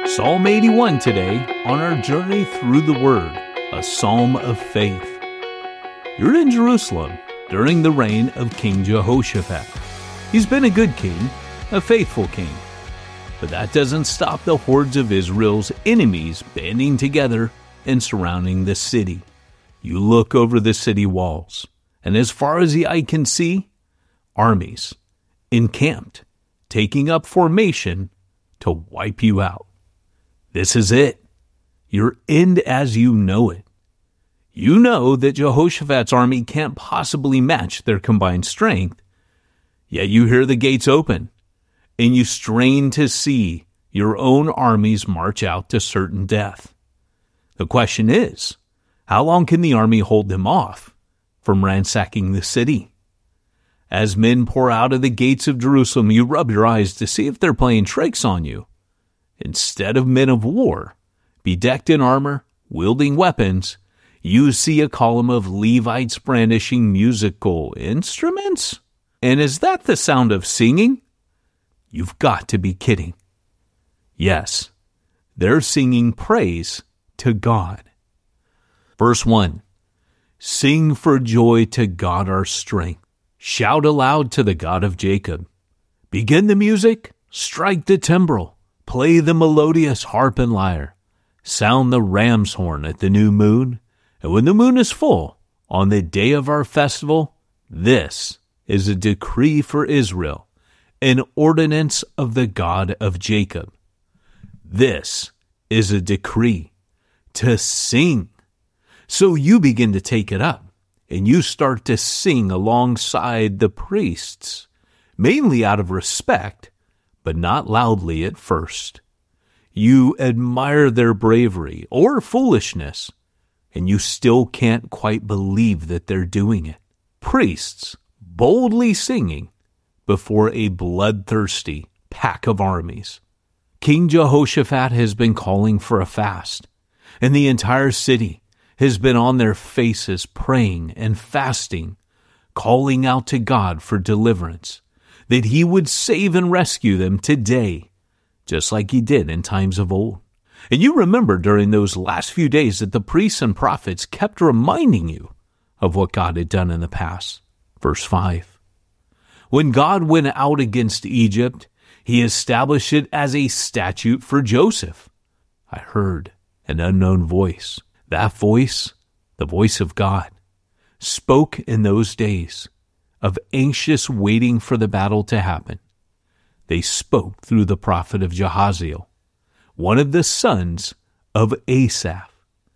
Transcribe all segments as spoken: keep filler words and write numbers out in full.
Psalm eighty-one today on our journey through the Word, a psalm of faith. You're in Jerusalem during the reign of King Jehoshaphat. He's been a good king, a faithful king. But that doesn't stop the hordes of Israel's enemies banding together and surrounding the city. You look over the city walls, and as far as the eye can see, armies encamped, taking up formation to wipe you out. This is it. Your end as you know it. You know that Jehoshaphat's army can't possibly match their combined strength, yet you hear the gates open, and you strain to see your own armies march out to certain death. The question is, how long can the army hold them off from ransacking the city? As men pour out of the gates of Jerusalem, you rub your eyes to see if they're playing tricks on you. Instead of men of war, bedecked in armor, wielding weapons, you see a column of Levites brandishing musical instruments? And is that the sound of singing? You've got to be kidding. Yes, they're singing praise to God. Verse one, sing for joy to God our strength. Shout aloud to the God of Jacob. Begin the music, strike the timbrel. Play the melodious harp and lyre. Sound the ram's horn at the new moon. And when the moon is full, on the day of our festival, this is a decree for Israel, an ordinance of the God of Jacob. This is a decree to sing. So you begin to take it up, and you start to sing alongside the priests, mainly out of respect, but not loudly at first. You admire their bravery or foolishness, and you still can't quite believe that they're doing it. Priests boldly singing before a bloodthirsty pack of armies. King Jehoshaphat has been calling for a fast, and the entire city has been on their faces praying and fasting, calling out to God for deliverance, that he would save and rescue them today, just like he did in times of old. And you remember during those last few days that the priests and prophets kept reminding you of what God had done in the past. Verse five, when God went out against Egypt, he established it as a statute for Joseph. I heard an unknown voice. That voice, the voice of God, spoke in those days of anxious waiting for the battle to happen. They spoke through the prophet of Jahaziel, one of the sons of Asaph.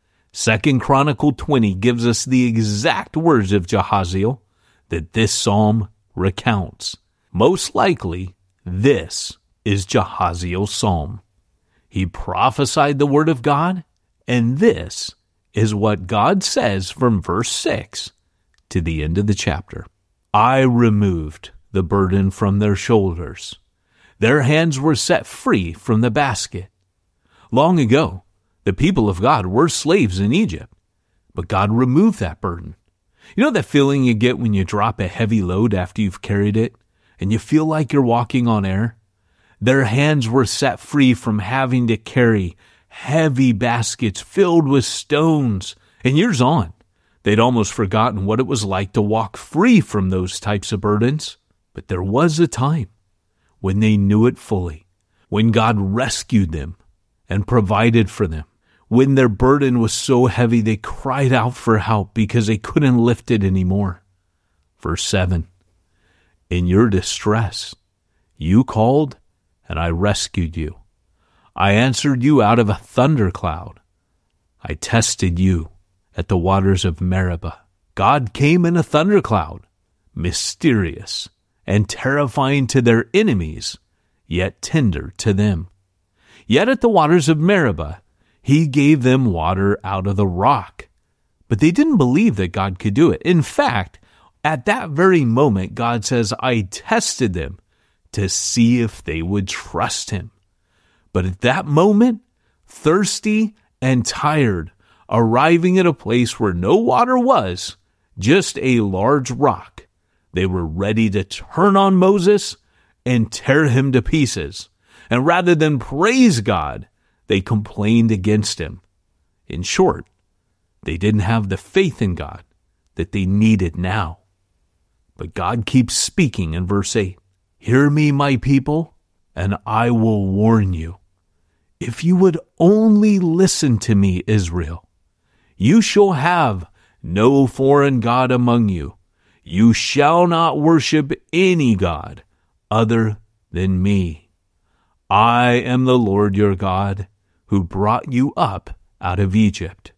Second Chronicle twenty gives us the exact words of Jahaziel that this psalm recounts. Most likely, this is Jahaziel's psalm. He prophesied the word of God, and this is what God says from verse six to the end of the chapter. I removed the burden from their shoulders. Their hands were set free from the basket. Long ago, the people of God were slaves in Egypt, but God removed that burden. You know that feeling you get when you drop a heavy load after you've carried it, and you feel like you're walking on air? Their hands were set free from having to carry heavy baskets filled with stones, and years on, they'd almost forgotten what it was like to walk free from those types of burdens. But there was a time when they knew it fully, when God rescued them and provided for them, when their burden was so heavy they cried out for help because they couldn't lift it anymore. Verse seven, in your distress, you called and I rescued you. I answered you out of a thundercloud. I tested you at the waters of Meribah. God came in a thundercloud, mysterious and terrifying to their enemies, yet tender to them. Yet at the waters of Meribah, he gave them water out of the rock. But they didn't believe that God could do it. In fact, at that very moment, God says, I tested them to see if they would trust him. But at that moment, thirsty and tired, arriving at a place where no water was, just a large rock, they were ready to turn on Moses and tear him to pieces. And rather than praise God, they complained against him. In short, they didn't have the faith in God that they needed now. But God keeps speaking in verse eight. Hear me, my people, and I will warn you. If you would only listen to me, Israel, you shall have no foreign god among you. You shall not worship any god other than me. I am the Lord your God, who brought you up out of Egypt.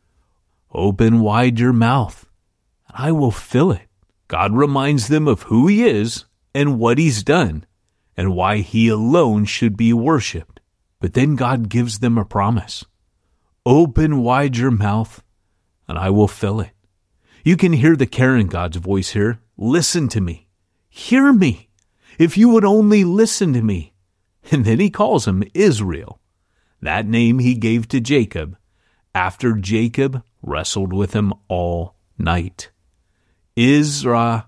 Open wide your mouth, and I will fill it. God reminds them of who he is and what he's done, and why he alone should be worshipped. But then God gives them a promise. Open wide your mouth, and I will fill it. You can hear the care in God's voice here. Listen to me. Hear me. If you would only listen to me. And then he calls him Israel, that name he gave to Jacob after Jacob wrestled with him all night. Israel,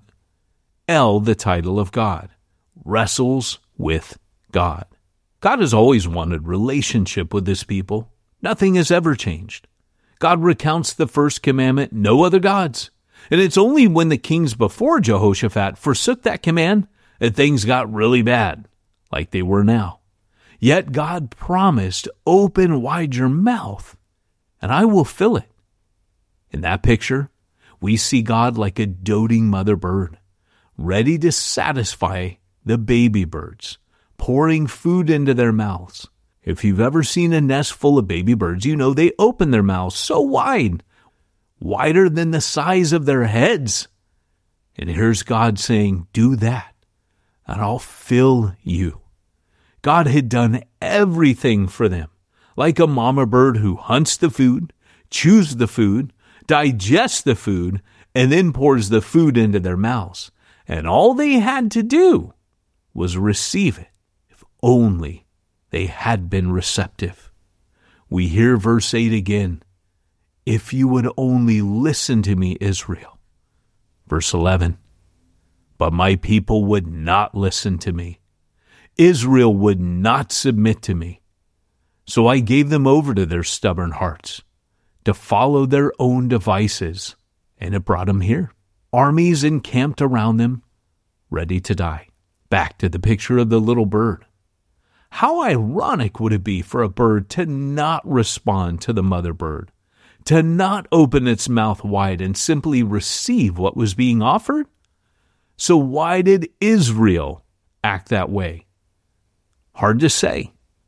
the title of God, wrestles with God. God has always wanted relationship with his people. Nothing has ever changed. God recounts the first commandment, no other gods. And it's only when the kings before Jehoshaphat forsook that command that things got really bad, like they were now. Yet God promised, open wide your mouth, and I will fill it. In that picture, we see God like a doting mother bird, ready to satisfy the baby birds, pouring food into their mouths. If you've ever seen a nest full of baby birds, you know they open their mouths so wide, wider than the size of their heads. And here's God saying, do that, and I'll fill you. God had done everything for them, like a mama bird who hunts the food, chews the food, digests the food, and then pours the food into their mouths. And all they had to do was receive it, if only they had been receptive. We hear verse eight again. If you would only listen to me, Israel. Verse eleven. But my people would not listen to me. Israel would not submit to me. So I gave them over to their stubborn hearts, to follow their own devices, and it brought them here. Armies encamped around them, ready to die. Back to the picture of the little bird. How ironic would it be for a bird to not respond to the mother bird, to not open its mouth wide and simply receive what was being offered? So why did Israel act that way? Hard to say.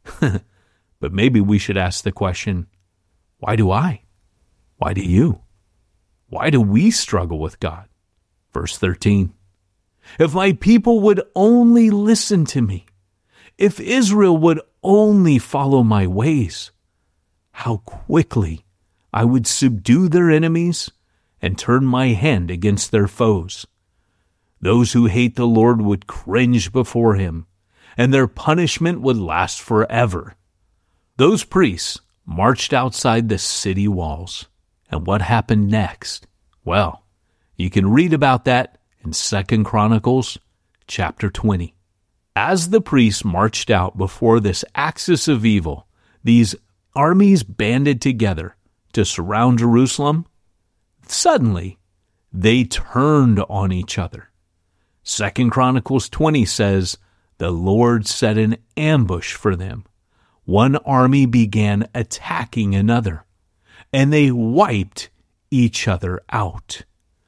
But maybe we should ask the question, why do I? Why do you? Why do we struggle with God? Verse thirteen. If my people would only listen to me, if Israel would only follow my ways, how quickly I would subdue their enemies and turn my hand against their foes. Those who hate the Lord would cringe before him, and their punishment would last forever. Those priests marched outside the city walls. And what happened next? Well, you can read about that in Second Chronicles chapter twenty. As the priests marched out before this axis of evil, these armies banded together to surround Jerusalem. Suddenly, they turned on each other. Second Chronicles twenty says, the Lord set an ambush for them. One army began attacking another, and they wiped each other out.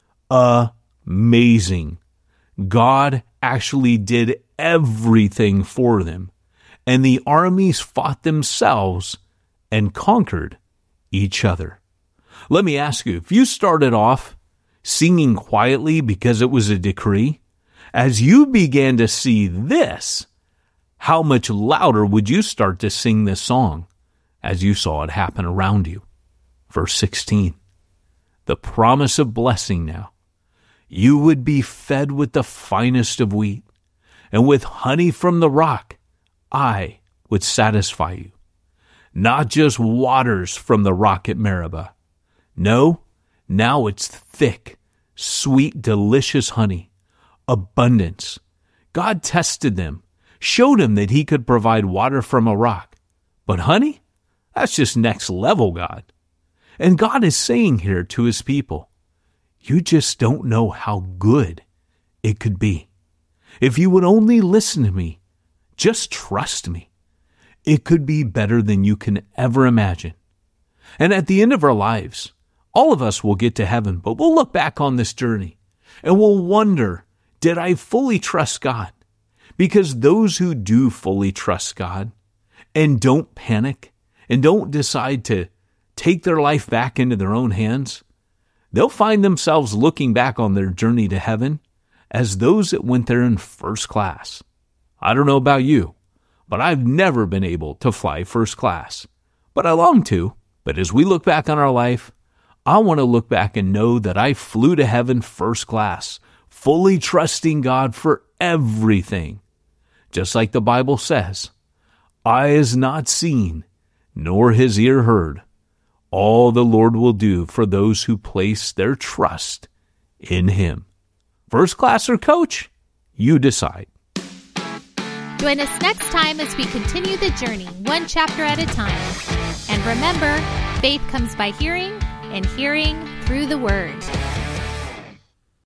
Amazing. God actually did everything for them, and the armies fought themselves and conquered each other. Let me ask you, if you started off singing quietly because it was a decree, as you began to see this, how much louder would you start to sing this song as you saw it happen around you? Verse sixteen, the promise of blessing now. You would be fed with the finest of wheat, and with honey from the rock, I would satisfy you. Not just waters from the rock at Meribah. No, now it's thick, sweet, delicious honey. Abundance. God tested them, showed them that he could provide water from a rock. But honey? That's just next level God. And God is saying here to his people, you just don't know how good it could be. If you would only listen to me, just trust me, it could be better than you can ever imagine. And at the end of our lives, all of us will get to heaven, but we'll look back on this journey and we'll wonder, did I fully trust God? Because those who do fully trust God and don't panic and don't decide to take their life back into their own hands, they'll find themselves looking back on their journey to heaven as those that went there in first class. I don't know about you, but I've never been able to fly first class. But I long to. But as we look back on our life, I want to look back and know that I flew to heaven first class, fully trusting God for everything. Just like the Bible says, eye has not seen, nor his ear heard, all the Lord will do for those who place their trust in him. First class or coach, you decide. Join us next time as we continue the journey, one chapter at a time. And remember, faith comes by hearing, and hearing through the Word.